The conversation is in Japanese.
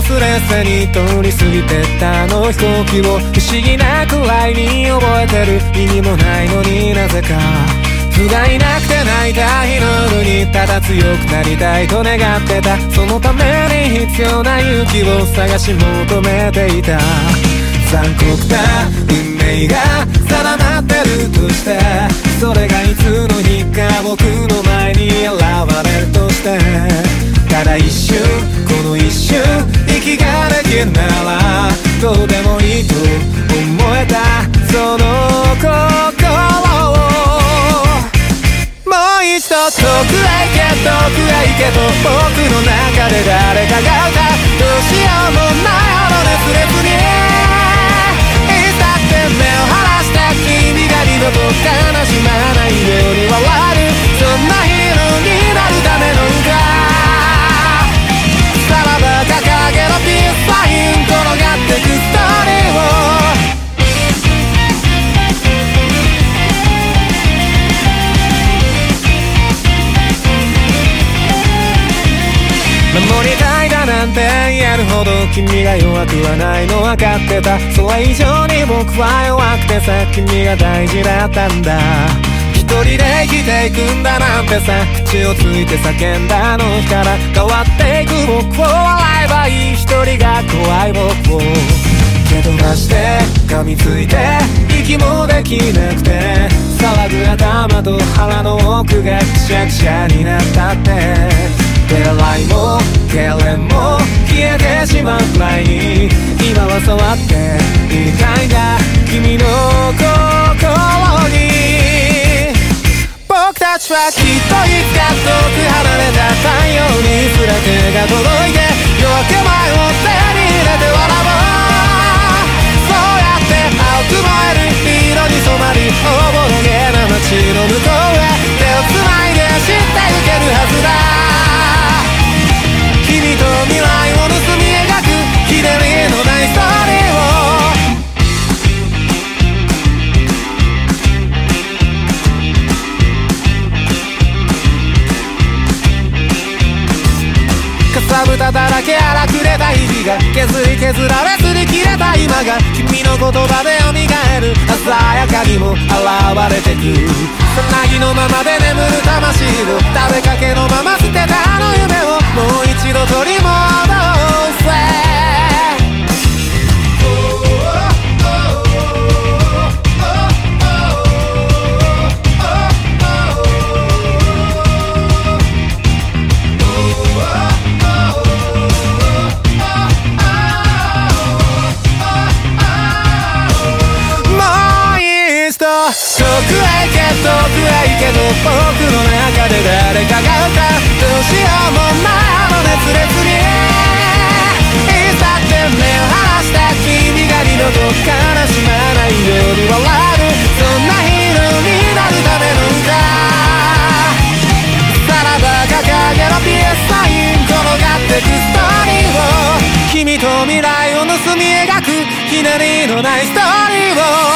スレスに通り過ぎてったあの飛行機を不思議なくらいに覚えてる。意味もないのになぜか不甲斐なくて泣いた日の夜にただ強くなりたいと願ってた。そのために必要な勇気を探し求めていた。残酷な運命が定まってるとして、それがいつの日か僕の前に現れるとして、ただ一瞬この一瞬息ができるならどうでもいいと思えたその心を、もう一度遠くへ行け遠くへ行けと僕の中で誰かが歌う。どうしようもないほど熱烈にいつだって目を離して君が二度と悲しまないように笑える、そんなヒーローになるための歌。さらば掲げろピースサイン転がってくストーリーを、守りたいだなんて言えるほど君が弱くはないの分かってた。それ以上に僕は弱くてさ、君が大事だったんだ。一人で生きていくんだなんてさ、口をついて叫んだあの日から変わっていく僕を笑えばいい。一人が怖い僕を蹴飛ばして噛みついて息もできなくて、騒ぐ頭と腹の奥がくしゃくしゃになったって、手洗いも痙攣も消えてしまうくらいに今は触っていたいんだ君の心に。僕たちはきっといつか遠く離れた太陽にすら手が届いて、夜明け前を手に入れて笑おう。そうやって青く燃える色に染まりおぼろげな街の向こうへ手をつないで走ってゆけるはずだ。君と未来を盗み描くひねりのないストーリーを、かさぶただらけ荒くれた日々が削り削られすり切れた今が君の言葉で蘇る、鮮やかにも現れてく。さなぎのままで眠る魂を食べかけのまま捨てたあの夢をもう一度取り戻せ。遠くへ行け遠くへ行けと僕の中で誰かが歌う。どうしようもないあの熱烈にいつだって目を離して君が二度と悲しまないように笑える、そんなヒーローになるための歌。さらば掲げろピースサイン転がってくストーリーを、君と未来を盗み描くひねりのないストーリーを。